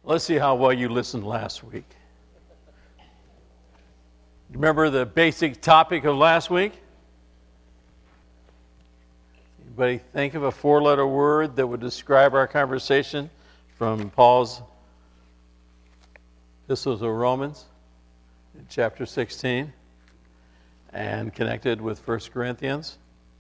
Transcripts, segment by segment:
Let's see how well you listened last week. Remember the basic topic of last week? Anybody think of a four-letter word that would describe our conversation from Paul's Epistle to Romans in chapter 16 and connected with 1 Corinthians?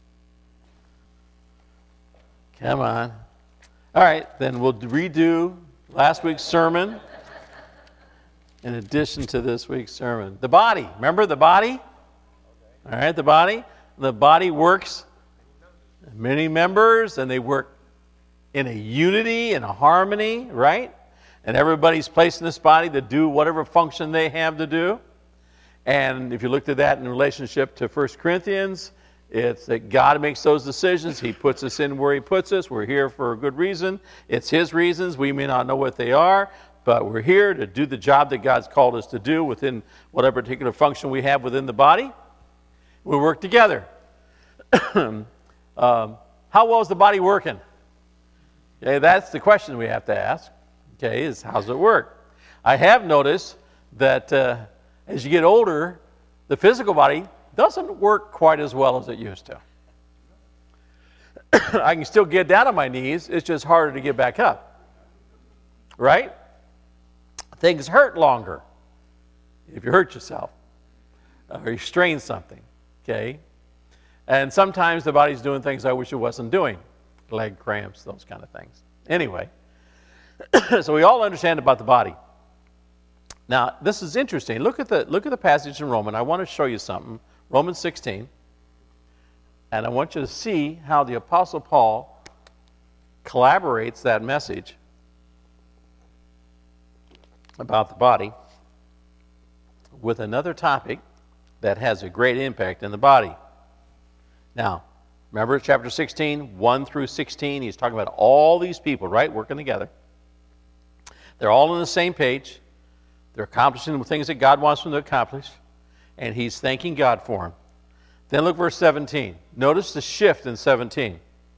Come on. All right, then we'll redo last week's sermon in addition to this week's sermon. The body. Remember the body? All right, the body. The body works many members, and they work in a unity and a harmony, right? And everybody's placed in this body to do whatever function they have to do. And if you looked at that in relationship to 1 Corinthians, it's that God makes those decisions. He puts us in where He puts us. We're here for a good reason. It's His reasons. We may not know what they are, but we're here to do the job that God's called us to do within whatever particular function we have within the body. We work together. How well is the body working? Okay, that's the question we have to ask. Okay, is how's it work? I have noticed that as you get older, the physical body doesn't work quite as well as it used to. I can still get down on my knees. It's just harder to get back up. Right? Things hurt longer if you hurt yourself or you strain something. Okay? And sometimes the body's doing things I wish it wasn't doing. Leg cramps, those kind of things. Anyway, so we all understand about the body. Now, this is interesting. Look at the passage in Romans. I want to show you something. Romans 16. And I want you to see how the Apostle Paul collaborates that message about the body with another topic that has a great impact in the body. Now, remember chapter 16, 1 through 16, he's talking about all these people, right, working together. They're all on the same page. They're accomplishing the things that God wants them to accomplish, and he's thanking God for them. Then look verse 17. Notice the shift in 17.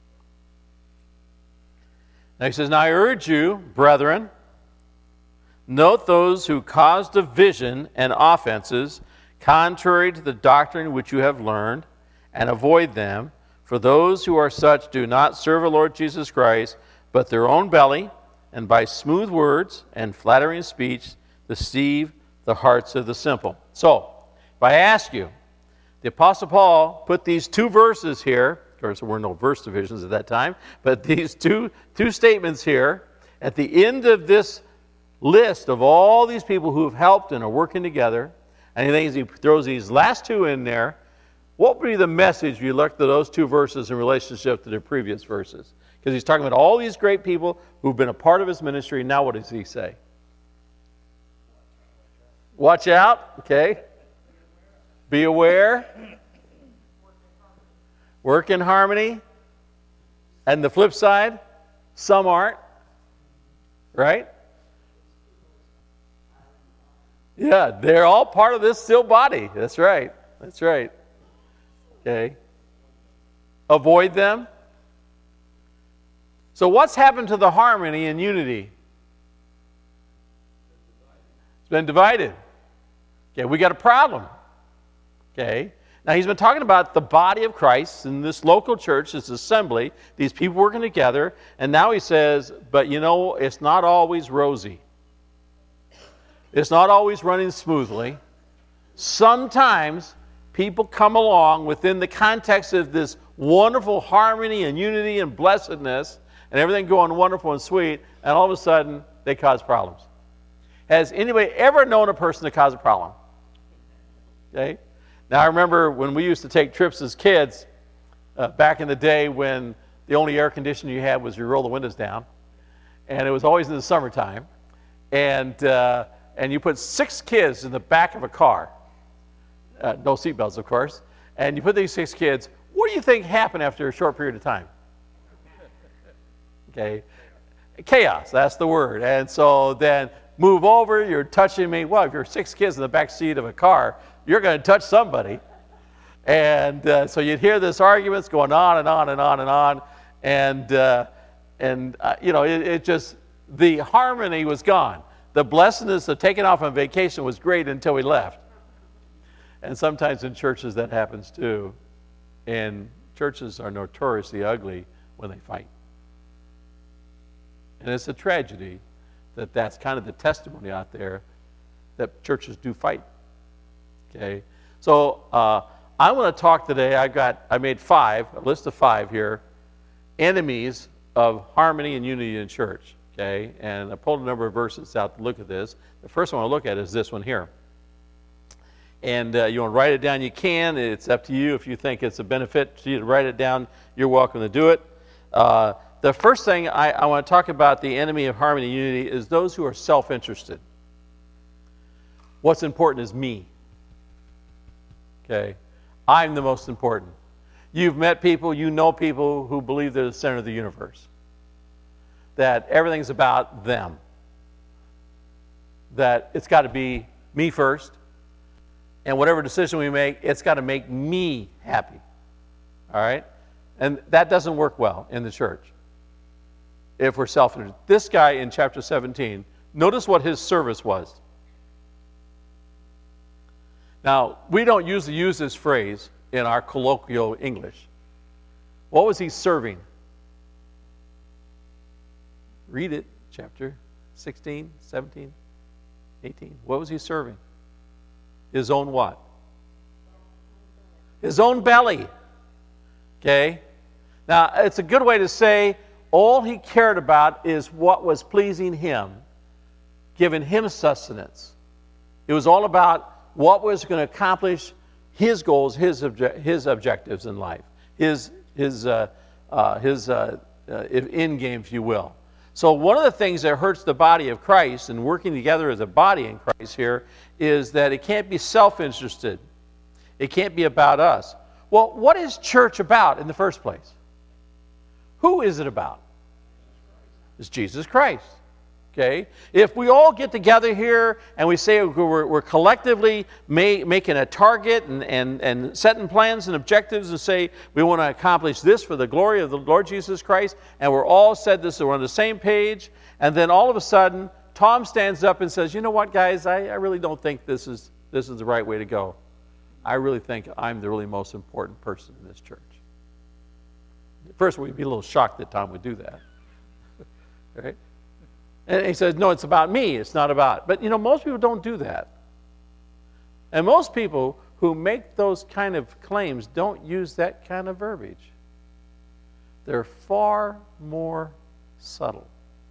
Now he says, "Now I urge you, brethren, note those who cause division and offenses contrary to the doctrine which you have learned, and avoid them. For those who are such do not serve the Lord Jesus Christ, but their own belly, and by smooth words and flattering speech deceive the hearts of the simple." So, if I ask you, the Apostle Paul put these two verses here, of course there were no verse divisions at that time, but these two statements here, at the end of this list of all these people who have helped and are working together, and he throws these last two in there. What would be the message if you looked at those two verses in relationship to the previous verses? Because he's talking about all these great people who've been a part of his ministry. Now what does he say? Watch out, okay? Be aware. Work in harmony. And the flip side, some aren't. Right? Yeah, they're all part of this still body. That's right. That's right. Okay. Avoid them. So what's happened to the harmony and unity? It's been divided. Okay, we got a problem. Okay. Now he's been talking about the body of Christ in this local church, this assembly, these people working together, and now he says, but you know, it's not always rosy. It's not always running smoothly. Sometimes people come along within the context of this wonderful harmony and unity and blessedness and everything going wonderful and sweet, and all of a sudden they cause problems. Has anybody ever known a person to cause a problem? Okay. Now I remember when we used to take trips as kids, back in the day when the only air conditioning you had was you roll the windows down, and it was always in the summertime, and you put 6 kids in the back of a car. No seatbelts, of course. And you put these 6 kids, what do you think happened after a short period of time? Okay. Chaos, that's the word. And so then move over, you're touching me. Well, if you're 6 kids in the back seat of a car, you're going to touch somebody. And so you'd hear this arguments going on and on and on and on. And you know, it just, the harmony was gone. The blessedness of taking off on vacation was great until we left. And sometimes in churches that happens too. And churches are notoriously ugly when they fight. And it's a tragedy that that's kind of the testimony out there that churches do fight. Okay? So I want to talk today, I made a list of 5 here, enemies of harmony and unity in church. Okay? And I pulled a number of verses out to look at this. The first one I want to look at is this one here. And you want to write it down, you can. It's up to you. If you think it's a benefit to you to write it down, you're welcome to do it. The first thing I want to talk about, the enemy of harmony and unity, is those who are self-interested. What's important is me. Okay? I'm the most important. You've met people, you know people who believe they're the center of the universe. That everything's about them. That it's got to be me first. And whatever decision we make, it's got to make me happy. All right? And that doesn't work well in the church if we're self-interested. This guy in chapter 17, notice what his service was. Now, we don't usually use this phrase in our colloquial English. What was he serving? Read it, chapter 16, 17, 18. What was he serving? His own what? His own belly. Okay? Now, it's a good way to say all he cared about is what was pleasing him, giving him sustenance. It was all about what was going to accomplish his goals, his objectives in life, his end game, if you will. So one of the things that hurts the body of Christ and working together as a body in Christ here is that it can't be self-interested. It can't be about us. Well, what is church about in the first place? Who is it about? It's Jesus Christ. Okay? If we all get together here and we say we're collectively making a target and setting plans and objectives and say we want to accomplish this for the glory of the Lord Jesus Christ, and we're all said this, we're on the same page, and then all of a sudden Tom stands up and says, you know what, guys, I really don't think this is the right way to go. I really think I'm the really most important person in this church. At first we'd be a little shocked that Tom would do that. Right? And he says, no, it's about me. It's not about. But, most people don't do that. And most people who make those kind of claims don't use that kind of verbiage. They're far more subtle,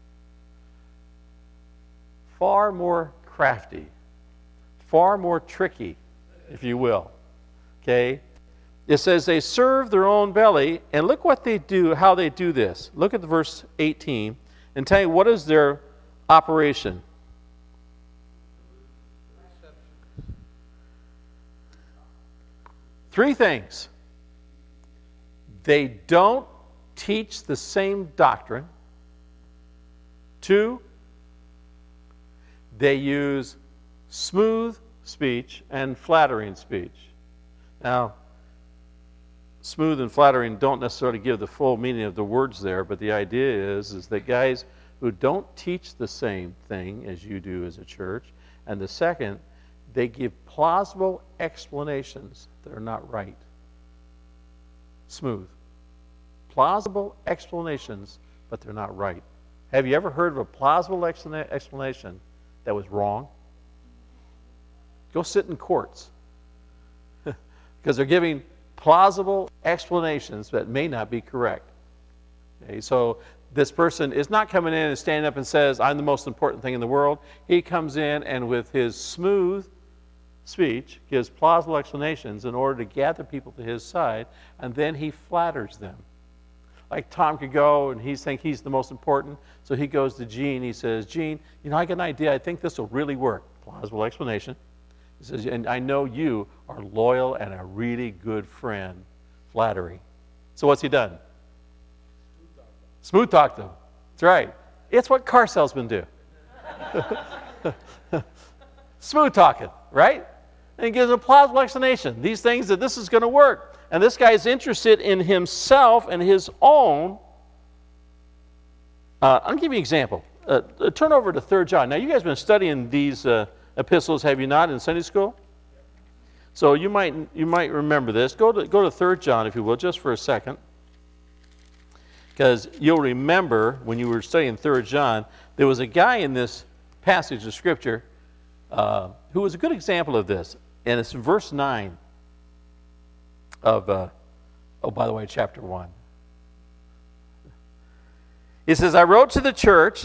far more crafty, far more tricky, if you will. Okay? It says they serve their own belly, and look what they do, how they do this. Look at the verse 18. And tell you what is their operation. Three things. They don't teach the same doctrine. 2, they use smooth speech and flattering speech. Now, smooth and flattering don't necessarily give the full meaning of the words there, but the idea is that guys who don't teach the same thing as you do as a church, and the second, they give plausible explanations that are not right. Smooth. Plausible explanations, but they're not right. Have you ever heard of a plausible explanation that was wrong? Go sit in courts. Because they're giving plausible explanations that may not be correct. Okay, so this person is not coming in and standing up and says, I'm the most important thing in the world. He comes in and with his smooth speech gives plausible explanations in order to gather people to his side, and then he flatters them. Like Tom could go and he thinks he's the most important, so he goes to Gene. He says, Gene, I got an idea. I think this will really work. Plausible explanation. He says, and I know you are loyal and a really good friend. Flattery. So what's he done? Smooth talk them. That's right. It's what car salesmen do. Smooth talking, right? And he gives a plausible explanation. These things that this is going to work. And this guy is interested in himself and his own. I'll give you an example. turn over to 3 John. Now, you guys have been studying these epistles, have you not, in Sunday school? So you might remember this. Go to 3 John, if you will, just for a second. Because you'll remember when you were studying 3 John, there was a guy in this passage of Scripture who was a good example of this. And it's in verse 9 of, by the way, chapter 1. It says, I wrote to the church,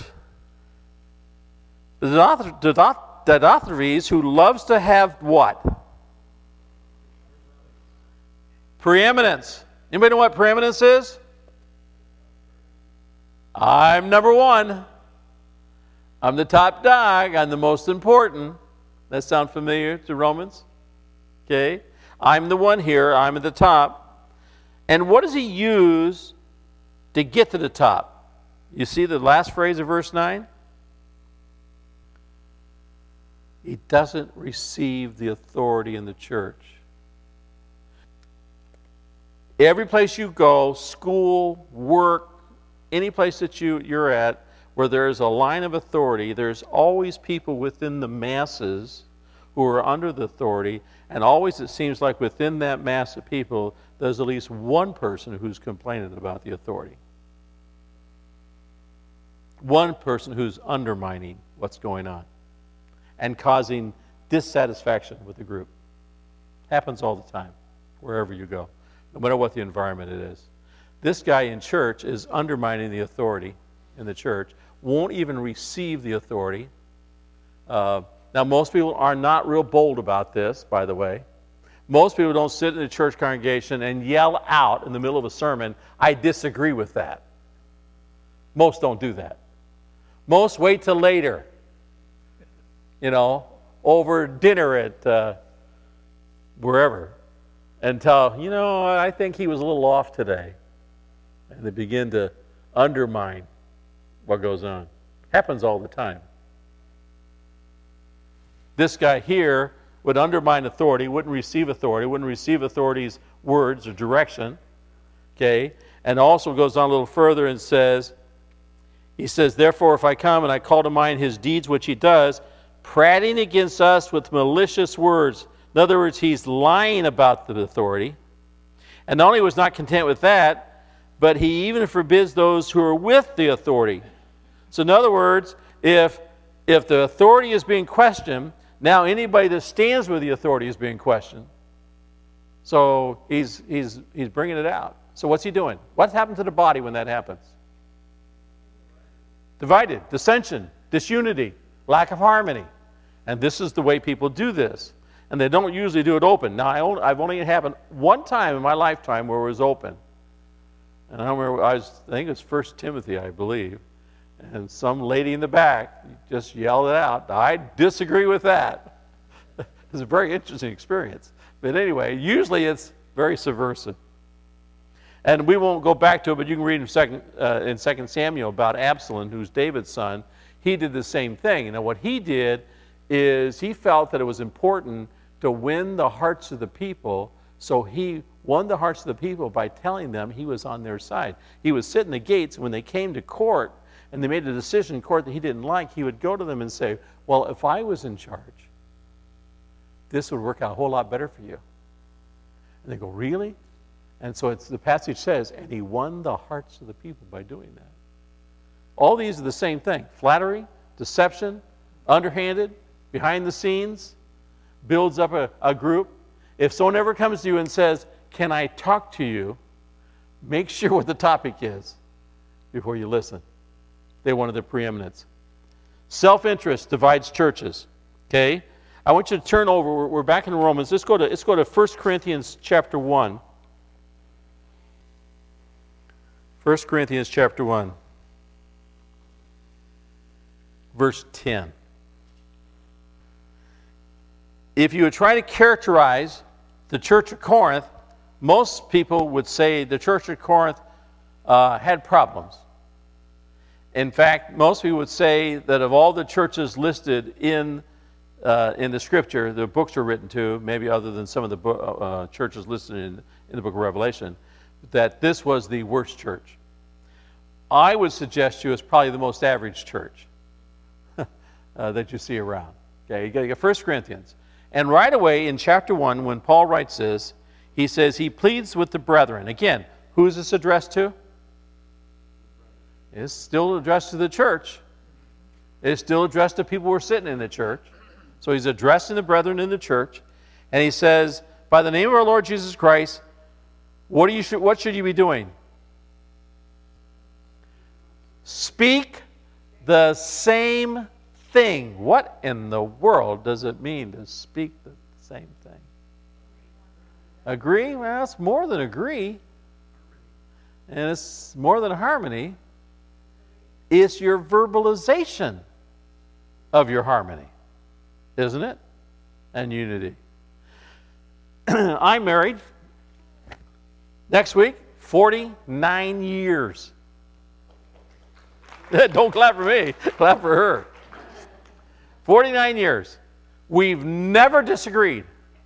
Diotrephes, who loves to have what? Preeminence. Anybody know what preeminence is? I'm number one. I'm the top dog. I'm the most important. That sound familiar to Romans? Okay. I'm the one here. I'm at the top. And what does he use to get to the top? You see the last phrase of verse 9? He doesn't receive the authority in the church. Every place you go, school, work, any place that you're at, where there is a line of authority, there's always people within the masses who are under the authority, and always it seems like within that mass of people, there's at least one person who's complaining about the authority. One person who's undermining what's going on and causing dissatisfaction with the group. Happens all the time, wherever you go, no matter what the environment it is. This guy in church is undermining the authority in the church, won't even receive the authority. Now, most people are not real bold about this, by the way. Most people don't sit in a church congregation and yell out in the middle of a sermon, I disagree with that. Most don't do that. Most wait till later, over dinner at wherever, and tell, I think he was a little off today. And they begin to undermine what goes on. Happens all the time. This guy here would undermine authority, wouldn't receive authority's words or direction. Okay? And also goes on a little further and says, he says, therefore, if I come and I call to mind his deeds which he does, prating against us with malicious words. In other words, he's lying about the authority. And not only was not content with that, but he even forbids those who are with the authority. So in other words, if the authority is being questioned, now anybody that stands with the authority is being questioned. So he's bringing it out. So what's he doing? What's happened to the body when that happens? Divided, dissension, disunity, lack of harmony. And this is the way people do this. And they don't usually do it open. Now, I've only happened one time in my lifetime where it was open. And I remember, I think it was 1 Timothy, I believe. And some lady in the back just yelled it out. I disagree with that. It was a very interesting experience. But anyway, usually it's very subversive. And we won't go back to it, but you can read in 2 Samuel about Absalom, who's David's son. He did the same thing. And what he did is he felt that it was important to win the hearts of the people, so he won the hearts of the people by telling them he was on their side. He would sit in the gates, and when they came to court and they made a decision in court that he didn't like, he would go to them and say, well, if I was in charge, this would work out a whole lot better for you. And they go, really? And so the passage says, and he won the hearts of the people by doing that. All these are the same thing. Flattery, deception, underhanded, behind the scenes, builds up a group. If someone ever comes to you and says, can I talk to you? Make sure what the topic is before you listen. They wanted the preeminence. Self-interest divides churches. Okay? I want you to turn over. We're back in Romans. Let's go to 1 Corinthians chapter 1. 1 Corinthians chapter 1. Verse 10. If you would try to characterize the church of Corinth, most people would say the church of Corinth had problems. In fact, most people would say that of all the churches listed in the Scripture, the books are written to, maybe other than some of the churches listed in the book of Revelation, that this was the worst church. I would suggest to you it's probably the most average church. that you see around. Okay, you got 1 Corinthians. And right away in chapter 1, when Paul writes this, he says he pleads with the brethren. Again, who is this addressed to? It's still addressed to the church. It's still addressed to people who are sitting in the church. So he's addressing the brethren in the church. And he says, by the name of our Lord Jesus Christ, what should you be doing? Speak the same thing. What in the world does it mean to speak the same thing? Agree? Well, it's more than agree. And it's more than harmony. It's your verbalization of your harmony, isn't it? And unity. I'm married. Next week, 49 years. Don't clap for me, clap for her. 49 years. We've never disagreed.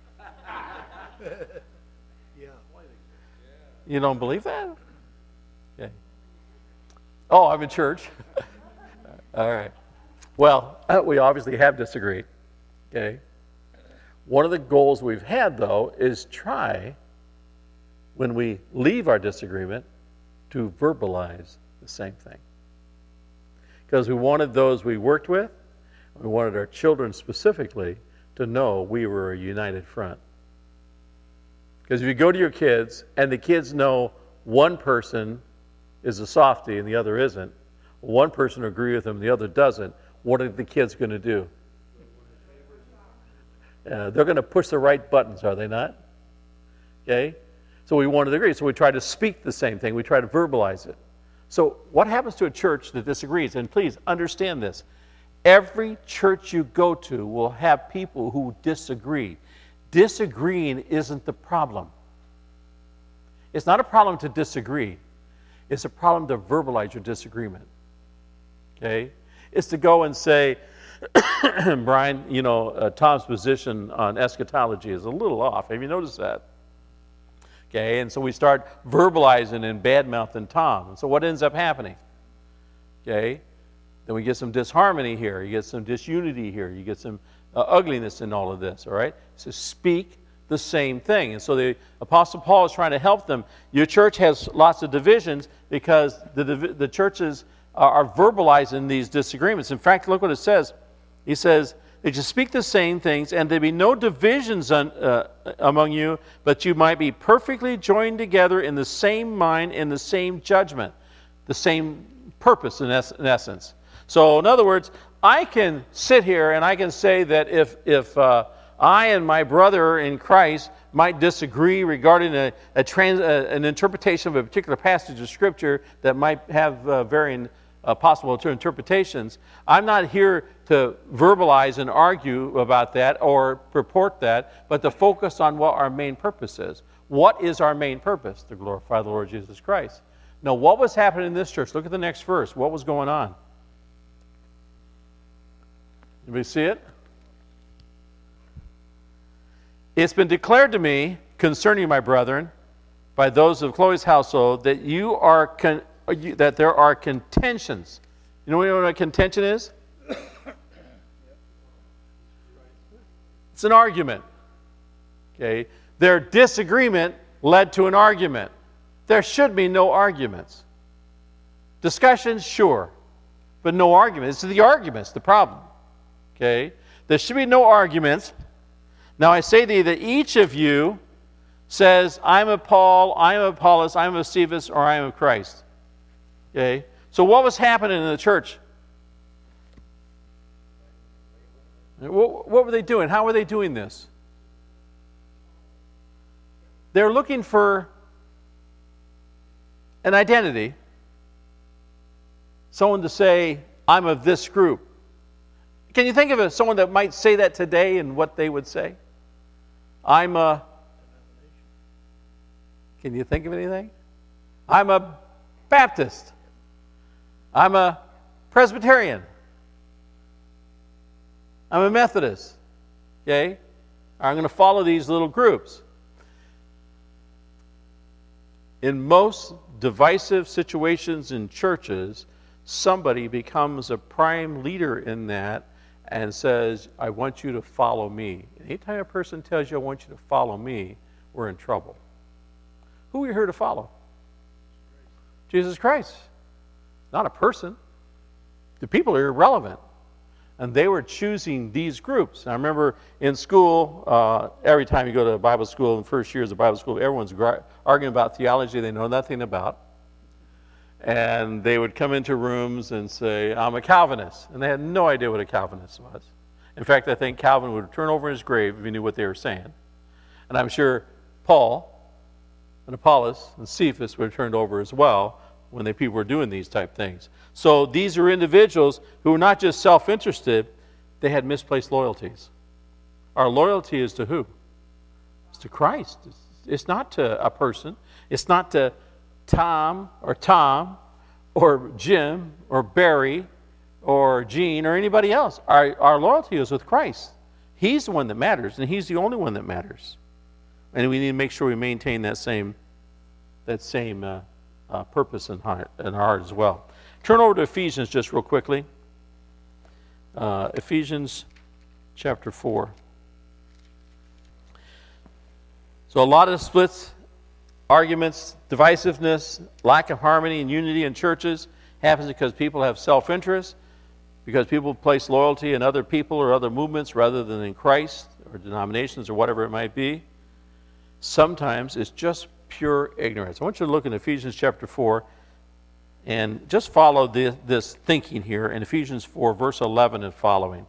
You don't believe that? Okay. Oh, I'm in church. All right. Well, we obviously have disagreed. Okay. One of the goals we've had, though, is try, when we leave our disagreement, to verbalize the same thing. Because we wanted those we worked with, we wanted our children specifically to know we were a united front. Because if you go to your kids and the kids know one person is a softie and the other isn't, one person will agree with them, the other doesn't, what are the kids going to do? They're going to push the right buttons, are they not? Okay? So we wanted to agree. So we try to speak the same thing. We try to verbalize it. So what happens to a church that disagrees? And please understand this. Every church you go to will have people who disagree. Disagreeing isn't the problem. It's not a problem to disagree. It's a problem to verbalize your disagreement. Okay? It's to go and say, Brian, Tom's position on eschatology is a little off. Have you noticed that? Okay, and so we start verbalizing and bad-mouthing Tom. And so what ends up happening? Okay, then we get some disharmony here. You get some disunity here. You get some ugliness in all of this, all right? So speak the same thing. And so the Apostle Paul is trying to help them. Your church has lots of divisions because the churches are verbalizing these disagreements. In fact, look what it says. He says, that you speak the same things, and there be no divisions among you, but you might be perfectly joined together in the same mind, in the same judgment, the same purpose in essence. So in other words, I can sit here and I can say that if I and my brother in Christ might disagree regarding an interpretation of a particular passage of Scripture that might have varying possible interpretations, I'm not here to verbalize and argue about that or purport that, but to focus on what our main purpose is. What is our main purpose? To glorify the Lord Jesus Christ. Now, what was happening in this church? Look at the next verse. What was going on? Anybody see it? It's been declared to me concerning my brethren by those of Chloe's household that that there are contentions. You know what a contention is? It's an argument. Okay? Their disagreement led to an argument. There should be no arguments. Discussions, sure, but no arguments. It's the arguments, the problem. Okay? There should be no arguments. Now I say to you that each of you says, I'm of Paul, I'm of Apollos, I'm of Cephas, or I'm of Christ. Okay? So what was happening in the church? What were they doing? How were they doing this? They're looking for an identity. Someone to say, I'm of this group. Can you think of someone that might say that today and what they would say? I'm a... Can you think of anything? I'm a Baptist. I'm a Presbyterian. I'm a Methodist. Okay? I'm going to follow these little groups. In most divisive situations in churches, somebody becomes a prime leader in that, and says, I want you to follow me. Anytime a person tells you, I want you to follow me, we're in trouble. Who are we here to follow? Jesus Christ. Not a person. The people are irrelevant. And they were choosing these groups. I remember in school, every time you go to Bible school, in the first years of Bible school, everyone's arguing about theology they know nothing about. And they would come into rooms and say, I'm a Calvinist. And they had no idea what a Calvinist was. In fact, I think Calvin would turn over in his grave if he knew what they were saying. And I'm sure Paul and Apollos and Cephas were turned over as well when the people were doing these type things. So these are individuals who were not just self-interested, they had misplaced loyalties. Our loyalty is to who? It's to Christ. It's not to a person. It's not to Tom or Jim or Barry or Gene or anybody else. Our loyalty is with Christ. He's the one that matters, and He's the only one that matters. And we need to make sure we maintain that same purpose in our heart as well. Turn over to Ephesians just real quickly. Ephesians chapter 4. So a lot of splits, arguments, divisiveness, lack of harmony and unity in churches happens because people have self-interest, because people place loyalty in other people or other movements rather than in Christ or denominations or whatever it might be. Sometimes it's just pure ignorance. I want you to look in Ephesians chapter 4 and just follow this thinking here in Ephesians 4, verse 11 and following.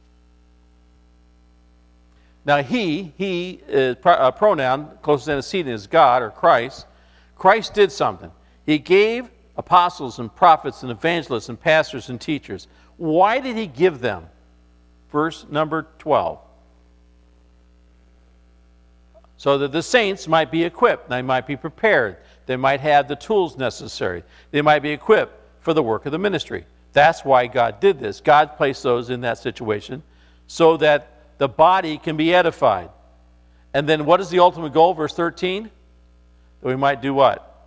Now he is a pronoun, closest antecedent is God or Christ. Christ did something. He gave apostles and prophets and evangelists and pastors and teachers. Why did He give them? Verse number 12. So that the saints might be equipped, they might be prepared, they might have the tools necessary, they might be equipped for the work of the ministry. That's why God did this. God placed those in that situation so that the body can be edified. And then what is the ultimate goal? Verse 13? That we might do what?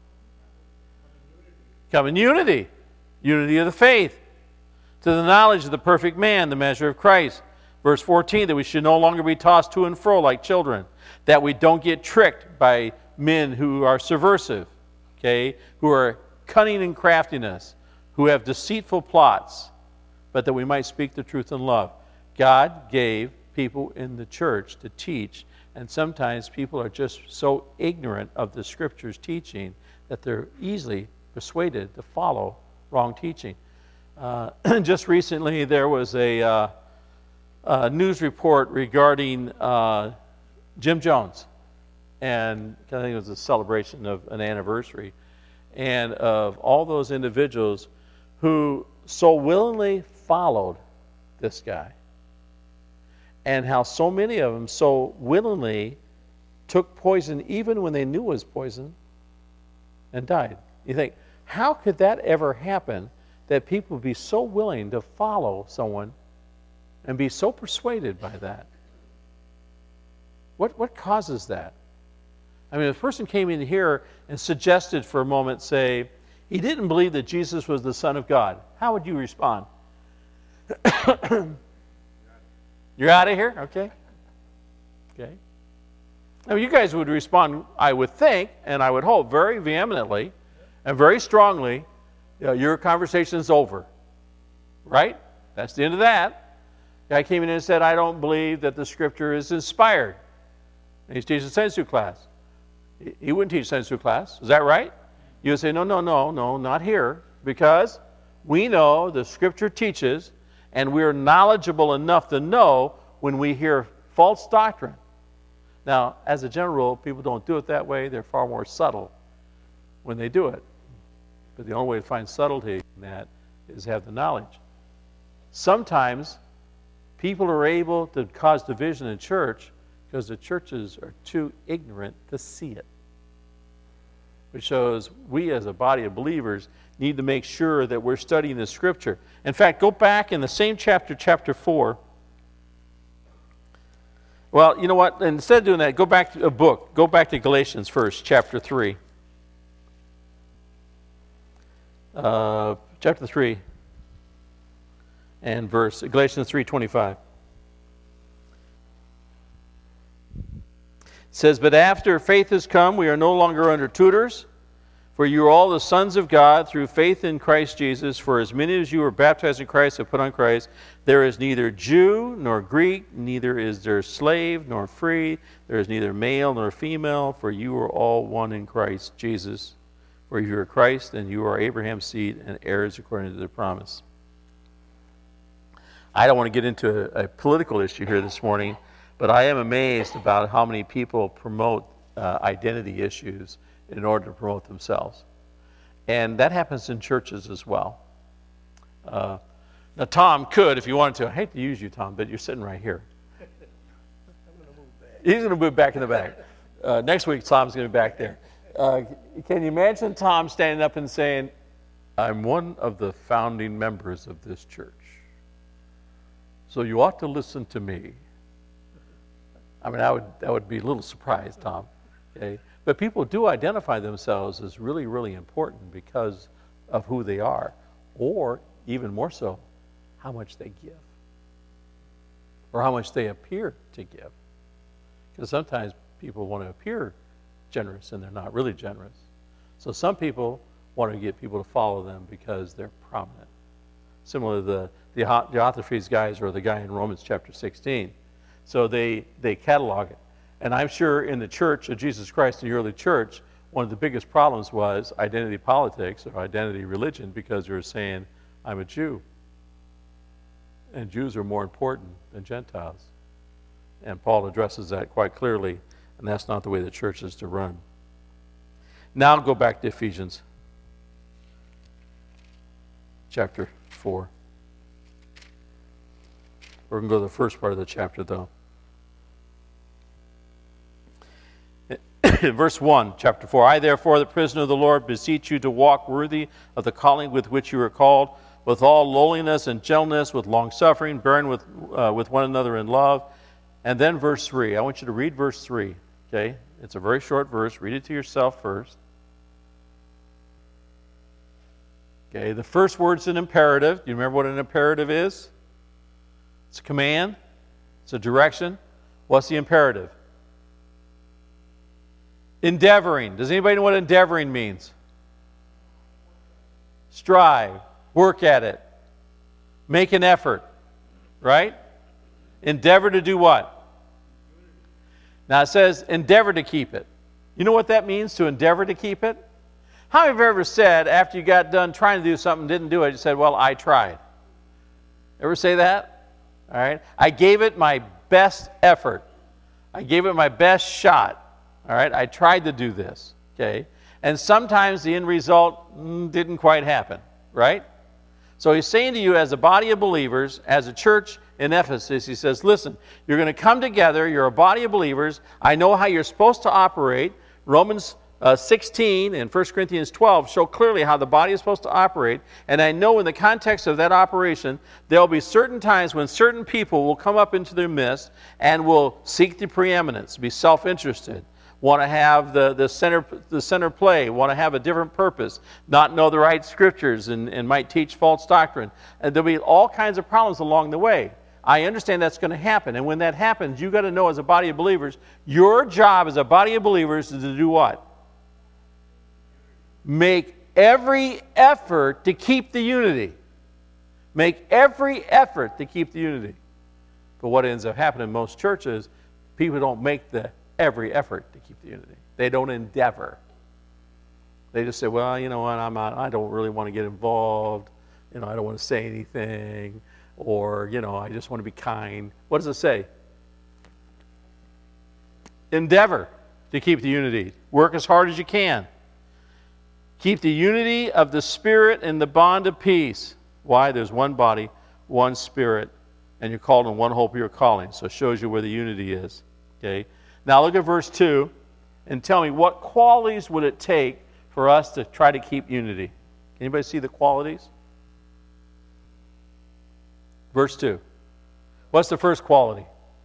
Come in unity. Unity of the faith. To the knowledge of the perfect man, the measure of Christ. Verse 14, that we should no longer be tossed to and fro like children. That we don't get tricked by men who are subversive, okay, who are cunning in craftiness, who have deceitful plots, but that we might speak the truth in love. God gave people in the church to teach, and sometimes people are just so ignorant of the Scripture's teaching that they're easily persuaded to follow wrong teaching. Just recently there was a news report regarding Jim Jones, and I think it was a celebration of an anniversary, and of all those individuals who so willingly followed this guy, and how so many of them so willingly took poison even when they knew it was poison and died. You think, how could that ever happen, that people would be so willing to follow someone and be so persuaded by that? What causes that? I mean, if a person came in here and suggested for a moment, say, he didn't believe that Jesus was the Son of God, how would you respond? You're out of here? Okay. Okay. Now, you guys would respond, I would think, and I would hope, very vehemently and very strongly, your conversation's over. Right? That's the end of that. Guy came in and said, I don't believe that the Scripture is inspired. And he's teaching Sunday school class. He wouldn't teach Sunday school class. Is that right? You would say, no, not here. Because we know the Scripture teaches, and we're knowledgeable enough to know when we hear false doctrine. Now, as a general rule, people don't do it that way. They're far more subtle when they do it. But the only way to find subtlety in that is have the knowledge. Sometimes people are able to cause division in church because the churches are too ignorant to see it. Which shows we as a body of believers need to make sure that we're studying the Scripture. In fact, go back in the same chapter, chapter 4. Well, you know what? Instead of doing that, go back to a book. Go back to Galatians first, chapter 3. Chapter 3. and Galatians 3:25. It says, "But after faith has come, we are no longer under tutors. For you are all the sons of God through faith in Christ Jesus. For as many as you are baptized in Christ have put on Christ. There is neither Jew nor Greek, neither is there slave nor free. There is neither male nor female, for you are all one in Christ Jesus. For you are Christ, and you are Abraham's seed and heirs according to the promise." I don't want to get into a political issue here this morning, but I am amazed about how many people promote identity issues in order to promote themselves. And that happens in churches as well. Now, Tom could, if you wanted to. I hate to use you, Tom, but you're sitting right here. He's going to move back in the back. Next week, Tom's going to be back there. Can you imagine Tom standing up and saying, "I'm one of the founding members of this church, so you ought to listen to me"? I mean, that would be a little surprise, Tom. Okay? But people do identify themselves as really, really important because of who they are, or even more so, how much they give, or how much they appear to give. Because sometimes people want to appear generous and they're not really generous. So some people want to get people to follow them because they're prominent. Similar to the Diotrephes guys or the guy in Romans chapter 16. So they catalog it. And I'm sure in the church of Jesus Christ, in the early church, one of the biggest problems was identity politics or identity religion, because they were saying, "I'm a Jew. And Jews are more important than Gentiles." And Paul addresses that quite clearly, and that's not the way the church is to run. Now go back to Ephesians chapter 4. We're going to go to the first part of the chapter, though. Verse 1, chapter 4, "I therefore, the prisoner of the Lord, beseech you to walk worthy of the calling with which you are called, with all lowliness and gentleness, with long-suffering, bearing with one another in love." And then verse 3. I want you to read verse 3, okay? It's a very short verse. Read it to yourself first. Okay, the first word's an imperative. Do you remember what an imperative is? It's a command. It's a direction. What's the imperative? Endeavoring. Does anybody know what endeavoring means? Strive. Work at it. Make an effort. Right? Endeavor to do what? Now it says endeavor to keep it. You know what that means, to endeavor to keep it? How many of you ever said, after you got done trying to do something, didn't do it, you said, "Well, I tried"? Ever say that? All right. I gave it my best effort. I gave it my best shot. All right, I tried to do this, okay? And sometimes the end result didn't quite happen, right? So he's saying to you, as a body of believers, as a church in Ephesus, he says, listen, you're going to come together, you're a body of believers, I know how you're supposed to operate. Romans 16 and 1 Corinthians 12 show clearly how the body is supposed to operate, and I know in the context of that operation, there'll be certain times when certain people will come up into their midst and will seek the preeminence, be self-interested, want to have the center play, want to have a different purpose, not know the right scriptures, and might teach false doctrine. And there'll be all kinds of problems along the way. I understand that's going to happen. And when that happens, you've got to know as a body of believers, your job as a body of believers is to do what? Make every effort to keep the unity. Make every effort to keep the unity. But what ends up happening in most churches, people don't make every effort to keep the unity. They don't endeavor. They just say, "Well, you know what, I don't really want to get involved. I don't want to say anything. Or, I just want to be kind." What does it say? Endeavor to keep the unity. Work as hard as you can. Keep the unity of the Spirit in the bond of peace. Why? There's one body, one Spirit, and you're called in one hope of your calling. So it shows you where the unity is. Okay. Now look at verse 2 and tell me, what qualities would it take for us to try to keep unity? Anybody see the qualities? Verse 2. What's the first quality?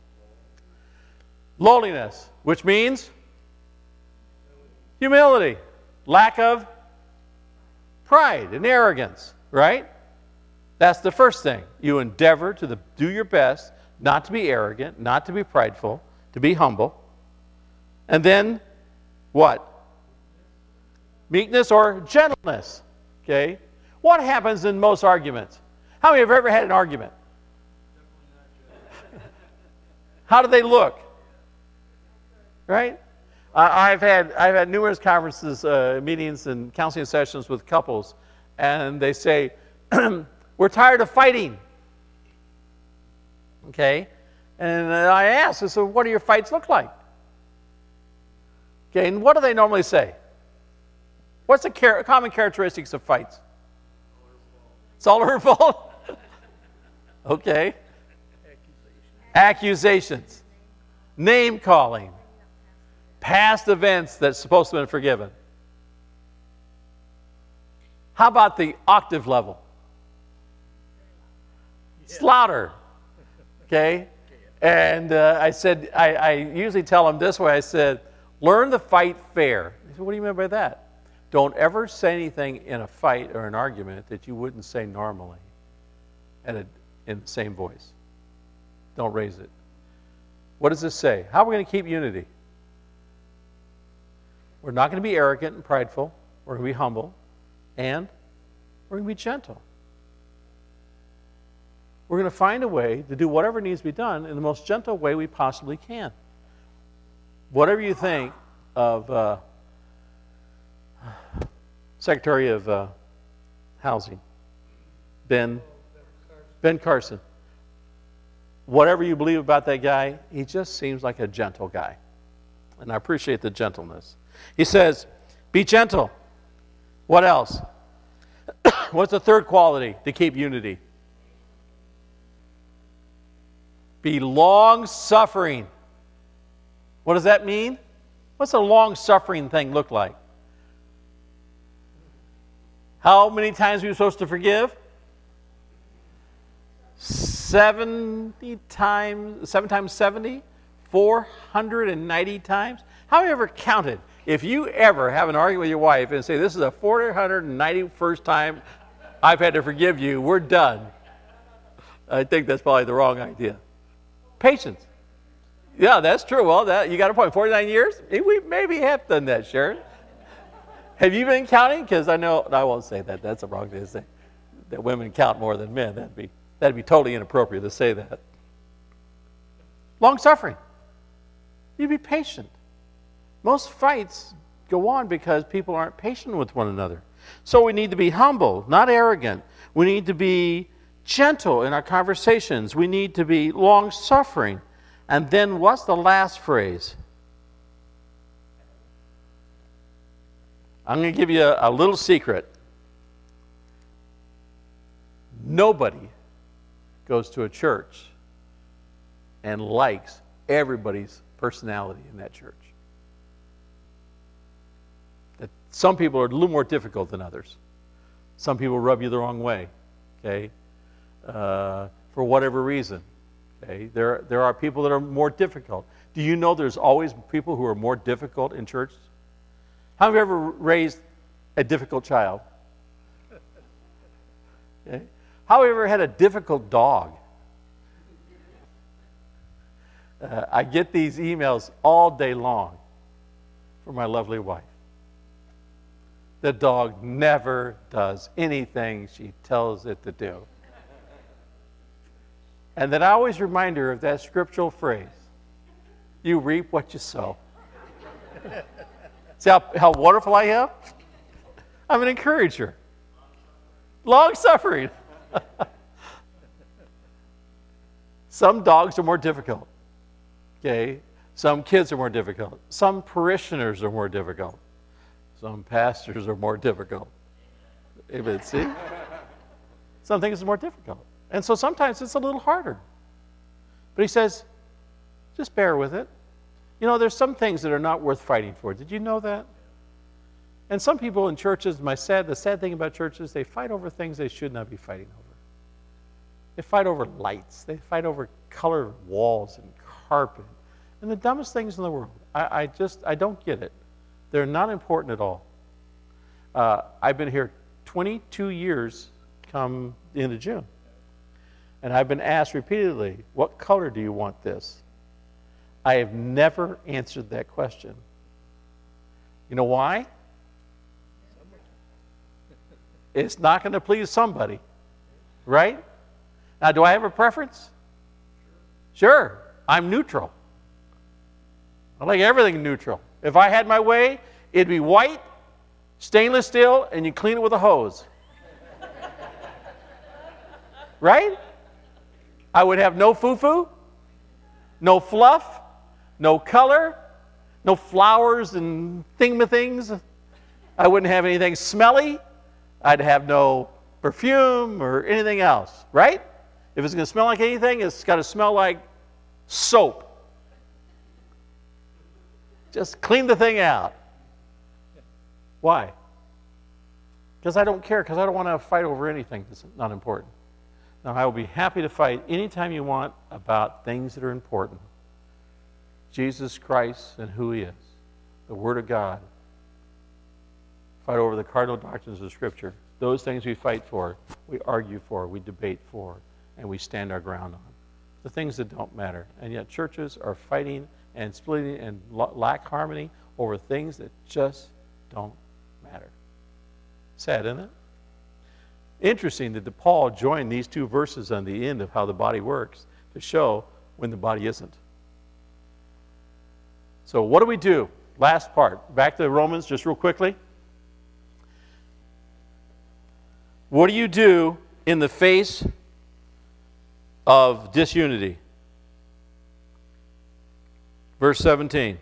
Lowliness, which means humility, lack of pride and arrogance, right? That's the first thing. You endeavor to do your best, not to be arrogant, not to be prideful, to be humble. And then what? Meekness or gentleness. Okay? What happens in most arguments? How many have ever had an argument? How do they look? Right? I've had numerous conferences, meetings, and counseling sessions with couples, and they say, "We're tired of fighting." Okay, and I ask, "So what do your fights look like?" Okay, and what do they normally say? What's the common characteristics of fights? It's all her fault. Okay. Accusations. Name calling. Past events that's supposed to have been forgiven. How about the octave level? Slaughter. Okay? And I said, I usually tell them this way. I said, learn to fight fair. He said, what do you mean by that? Don't ever say anything in a fight or an argument that you wouldn't say normally in the same voice. Don't raise it. What does this say? How are we going to keep unity? We're not going to be arrogant and prideful. We're going to be humble. And we're going to be gentle. We're going to find a way to do whatever needs to be done in the most gentle way we possibly can. Whatever you think of Secretary of Housing, Ben Carson. Whatever you believe about that guy, he just seems like a gentle guy. And I appreciate the gentleness. He says, be gentle. What else? What's the third quality to keep unity? Be long-suffering. What does that mean? What's a long-suffering thing look like? How many times are we supposed to forgive? 7 times 70? 490 times? How have you ever counted? If you ever have an argument with your wife and say, this is the 491st time I've had to forgive you, we're done. I think that's probably the wrong idea. Patience. Yeah, that's true. Well, you got a point. 49 years? We maybe have done that, Sharon. Have you been counting? Because I know, I won't say that. That's the wrong thing to say. That women count more than men. That'd be totally inappropriate to say that. Long suffering. You be patient. Most fights go on because people aren't patient with one another. So we need to be humble, not arrogant. We need to be gentle in our conversations. We need to be long suffering. And then what's the last phrase? I'm going to give you a little secret. Nobody goes to a church and likes everybody's personality in that church. That some people are a little more difficult than others. Some people rub you the wrong way, okay, for whatever reason. Okay, there are people that are more difficult. Do you know there's always people who are more difficult in church? How have you ever raised a difficult child? Okay. How have you ever had a difficult dog? I get these emails all day long from my lovely wife. The dog never does anything she tells it to do. And then I always remind her of that scriptural phrase, you reap what you sow. See how wonderful I am? I'm an encourager. Long-suffering. Some dogs are more difficult. Okay? Some kids are more difficult. Some parishioners are more difficult. Some pastors are more difficult. Amen. See? Some things are more difficult. And so sometimes it's a little harder. But he says, just bear with it. You know, there's some things that are not worth fighting for. Did you know that? And some people in churches, the sad thing about churches, they fight over things they should not be fighting over. They fight over lights. They fight over colored walls and carpet. And the dumbest things in the world. I don't get it. They're not important at all. I've been here 22 years come the end of June. And I've been asked repeatedly, what color do you want this? I have never answered that question. You know why? It's not going to please somebody, right? Now, do I have a preference? Sure. I'm neutral. I like everything neutral. If I had my way, it'd be white, stainless steel, and you clean it with a hose. Right? I would have no foo-foo, no fluff, no color, no flowers and thingamathings. I wouldn't have anything smelly. I'd have no perfume or anything else, right? If it's going to smell like anything, it's got to smell like soap. Just clean the thing out. Why? Because I don't care, because I don't want to fight over anything that's not important. Now, I will be happy to fight anytime you want about things that are important. Jesus Christ and who He is, the Word of God. Fight over the cardinal doctrines of Scripture. Those things we fight for, we argue for, we debate for, and we stand our ground on. The things that don't matter. And yet churches are fighting and splitting and lack harmony over things that just don't matter. Sad, isn't it? Interesting that Paul joined these two verses on the end of how the body works to show when the body isn't. So what do we do? Last part. Back to Romans just real quickly. What do you do in the face of disunity? Verse 17.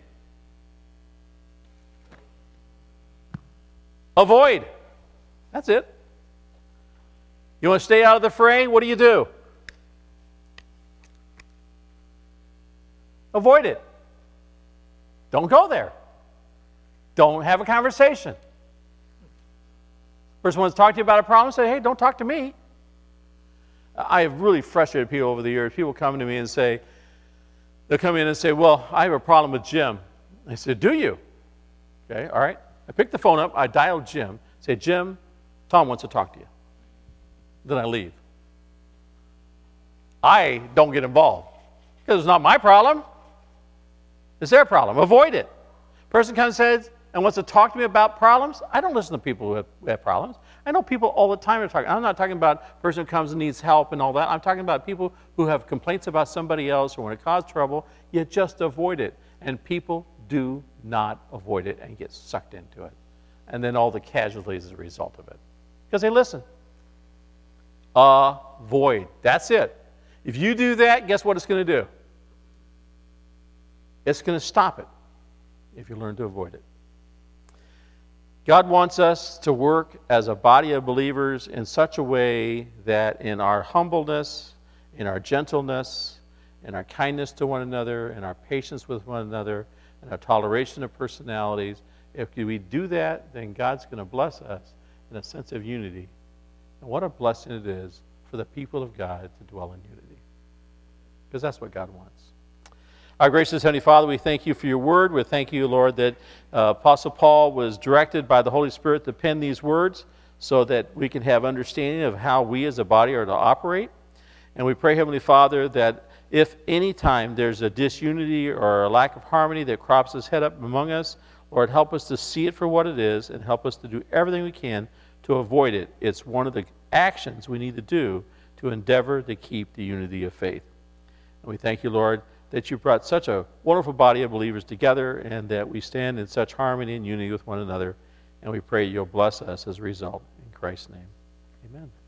Avoid. That's it. You want to stay out of the fray? What do? Avoid it. Don't go there. Don't have a conversation. Person wants to talk to you about a problem, say, hey, don't talk to me. I have really frustrated people over the years. People come to me and say, they'll come in and say, well, I have a problem with Jim. I said, do you? Okay, all right. I pick the phone up, I dial Jim, say, Jim, Tom wants to talk to you. Then I leave. I don't get involved because it's not my problem. It's their problem. Avoid it. Person comes and says and wants to talk to me about problems. I don't listen to people who have problems. I know people all the time are talking. I'm not talking about a person who comes and needs help and all that. I'm talking about people who have complaints about somebody else or want to cause trouble. You just avoid it. And people do not avoid it and get sucked into it. And then all the casualties as a result of it. Because they listen. Avoid. That's it. If you do that, guess what it's going to do? It's going to stop it if you learn to avoid it. God wants us to work as a body of believers in such a way that in our humbleness, in our gentleness, in our kindness to one another, in our patience with one another, and our toleration of personalities, if we do that, then God's going to bless us in a sense of unity. And what a blessing it is for the people of God to dwell in unity. Because that's what God wants. Our gracious Heavenly Father, we thank you for your word. We thank you, Lord, that Apostle Paul was directed by the Holy Spirit to pen these words so that we can have understanding of how we as a body are to operate. And we pray, Heavenly Father, that if any time there's a disunity or a lack of harmony that crops its head up among us, Lord, help us to see it for what it is and help us to do everything we can to avoid it. It's one of the actions we need to do to endeavor to keep the unity of faith. And we thank you, Lord, that you brought such a wonderful body of believers together and that we stand in such harmony and unity with one another. And we pray you'll bless us as a result. In Christ's name, amen.